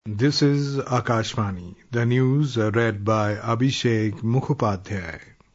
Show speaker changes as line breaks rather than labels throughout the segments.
This is Akashvani. The news read by Abhishek Mukhopadhyay.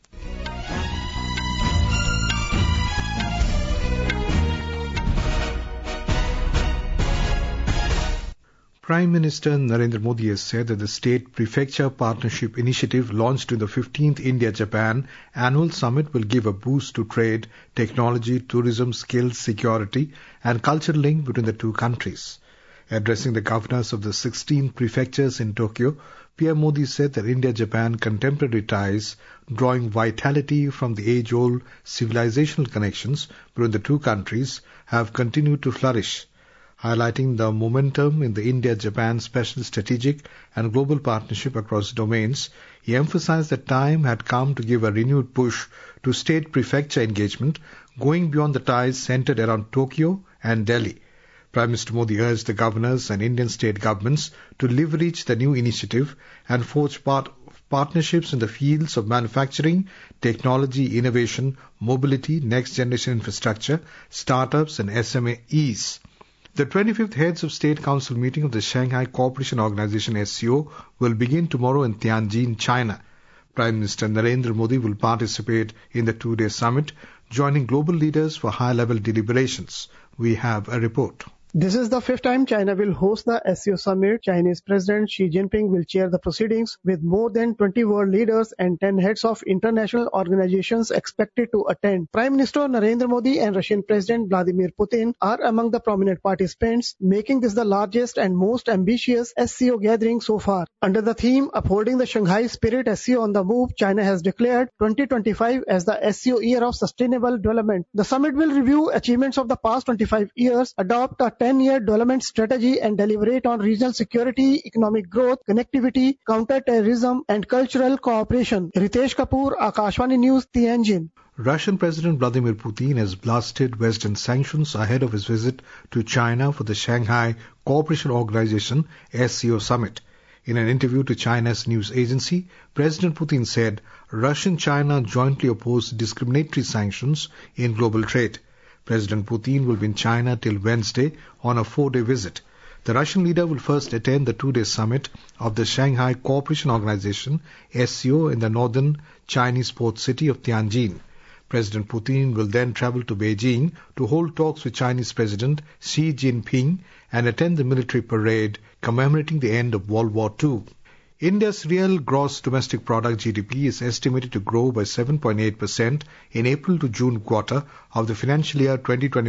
Prime Minister Narendra Modi has said that the State Prefecture Partnership Initiative launched in the 15th India-Japan Annual Summit will give a boost to trade, technology, tourism, skills, security and cultural link between the two countries. Addressing the governors of the 16 prefectures in Tokyo, PM Modi said that India-Japan contemporary ties, drawing vitality from the age-old civilizational connections between the two countries, have continued to flourish. Highlighting the momentum in the India-Japan special strategic and global partnership across domains, he emphasized that time had come to give a renewed push to state prefecture engagement, going beyond the ties centered around Tokyo and Delhi. Prime Minister Modi urged the governors and Indian state governments to leverage the new initiative and forge partnerships in the fields of manufacturing, technology, innovation, mobility, next-generation infrastructure, startups and SMEs. The 25th Heads of State Council meeting of the Shanghai Cooperation Organization SCO will begin tomorrow in Tianjin, China. Prime Minister Narendra Modi will participate in the two-day summit, joining global leaders for high-level deliberations. We have a report.
This is the fifth time China will host the SCO summit. Chinese President Xi Jinping will chair the proceedings with more than 20 world leaders and 10 heads of international organizations expected to attend. Prime Minister Narendra Modi and Russian President Vladimir Putin are among the prominent participants, making this the largest and most ambitious SCO gathering so far. Under the theme Upholding the Shanghai Spirit SCO on the Move, China has declared 2025 as the SCO Year of Sustainable Development. The summit will review achievements of the past 25 years, adopt a 10-year development strategy and deliberate on regional security, economic growth, connectivity, counter-terrorism and cultural cooperation. Ritesh Kapoor, Akashvani News, Tianjin.
Russian President Vladimir Putin has blasted Western sanctions ahead of his visit to China for the Shanghai Cooperation Organization SCO summit. In an interview to China's news agency, President Putin said Russia-China jointly oppose discriminatory sanctions in global trade. President Putin will be in China till Wednesday on a 4-day visit. The Russian leader will first attend the 2-day summit of the Shanghai Cooperation Organization SCO in the northern Chinese port city of Tianjin. President Putin will then travel to Beijing to hold talks with Chinese President Xi Jinping and attend the military parade commemorating the end of World War II. India's real gross domestic product GDP is estimated to grow by 7.8% in April to June quarter of the financial year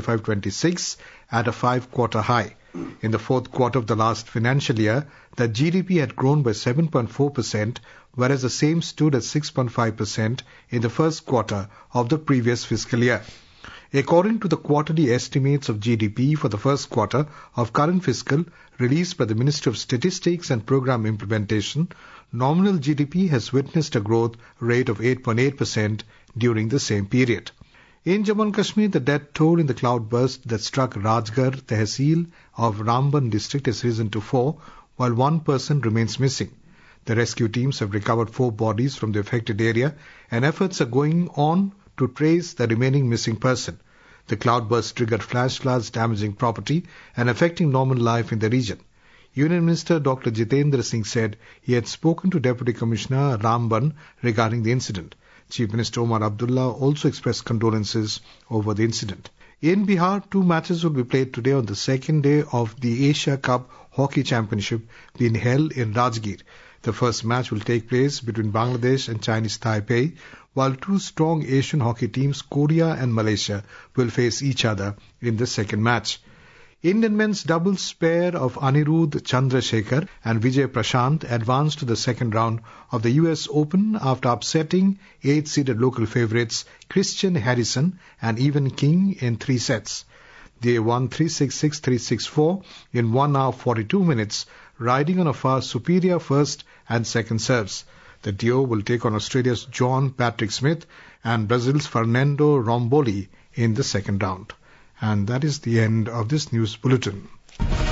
2025-26 at a 5-quarter high. In the fourth quarter of the last financial year, the GDP had grown by 7.4%, whereas the same stood at 6.5% in the first quarter of the previous fiscal year. According to the quarterly estimates of GDP for the first quarter of current fiscal released by the Ministry of Statistics and Program Implementation, nominal GDP has witnessed a growth rate of 8.8% during the same period. In Jammu and Kashmir, the death toll in the cloudburst that struck Rajgarh Tehsil of Ramban district has risen to 4, while 1 person remains missing. The rescue teams have recovered 4 bodies from the affected area and efforts are going on to trace the remaining missing person. The cloudburst triggered flash floods damaging property and affecting normal life in the region. Union Minister Dr. Jitendra Singh said he had spoken to Deputy Commissioner Ramban regarding the incident. Chief Minister Omar Abdullah also expressed condolences over the incident. In Bihar, 2 matches will be played today on the second day of the Asia Cup Hockey Championship being held in Rajgir. The first match will take place between Bangladesh and Chinese Taipei, while 2 strong Asian hockey teams, Korea and Malaysia, will face each other in the second match. Indian men's doubles pair of Anirudh Chandrasekhar and Vijay Prashant advanced to the second round of the US Open after upsetting 8-seeded local favourites Christian Harrison and Evan King in 3 sets. They won 3-6-6, 3-6-4 in 1 hour 42 minutes, riding on a far superior first and second serves. The duo will take on Australia's John Patrick Smith and Brazil's Fernando Romboli in the second round. And that is the end of this news bulletin.